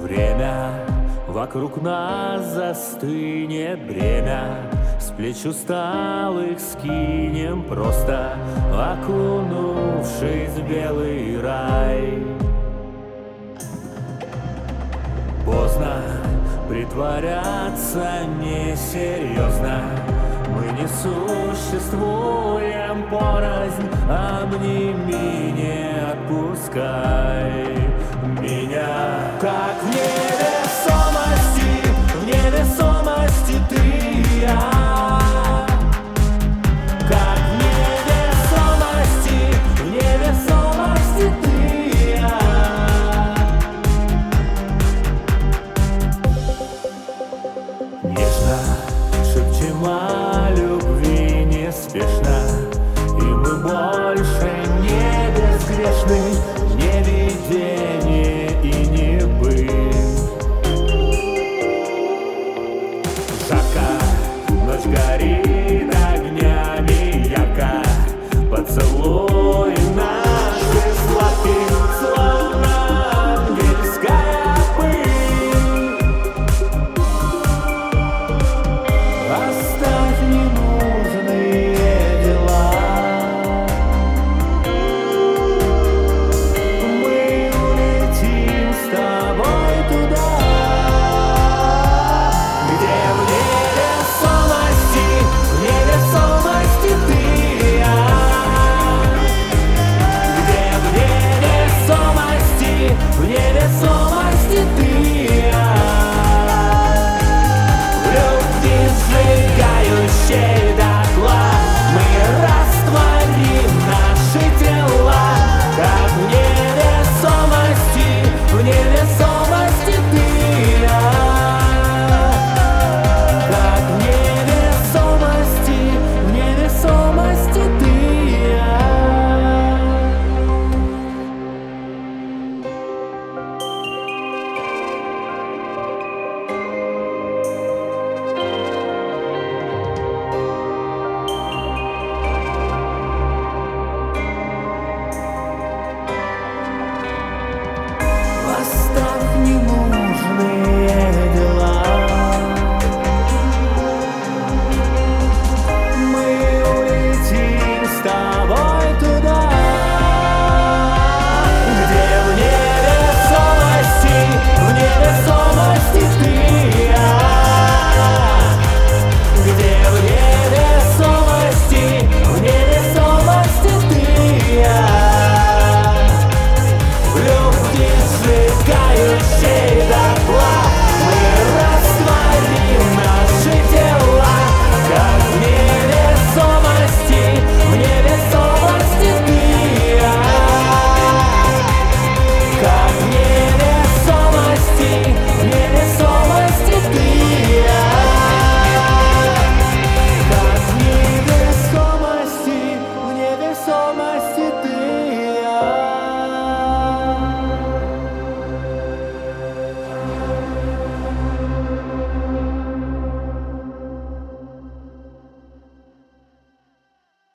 время, вокруг нас застынет бремя. С плеч усталых скинем, просто окунувшись в белый рай. Поздно притворяться несерьезно, мы не существуем порознь. Обними, не отпускай меня. Как в невесомости ты и я. Как в невесомости ты и я. Нежно шепчем о любви неспешно, и мы больше не безгрешны, не видение и не быль. Жарко, ночь горит огнями ярко, поцелуй наши сладкие, словно ангельская пыль. Оставь ненужные дела, мы улетим с тобой туда, где в невесомости ты и я. Где в невесомости ты и я. В любви сжигающей дотла мы растворим наши тела. Как в невесомости ты и я. Как в невесомости ты и я. Оставь ненужные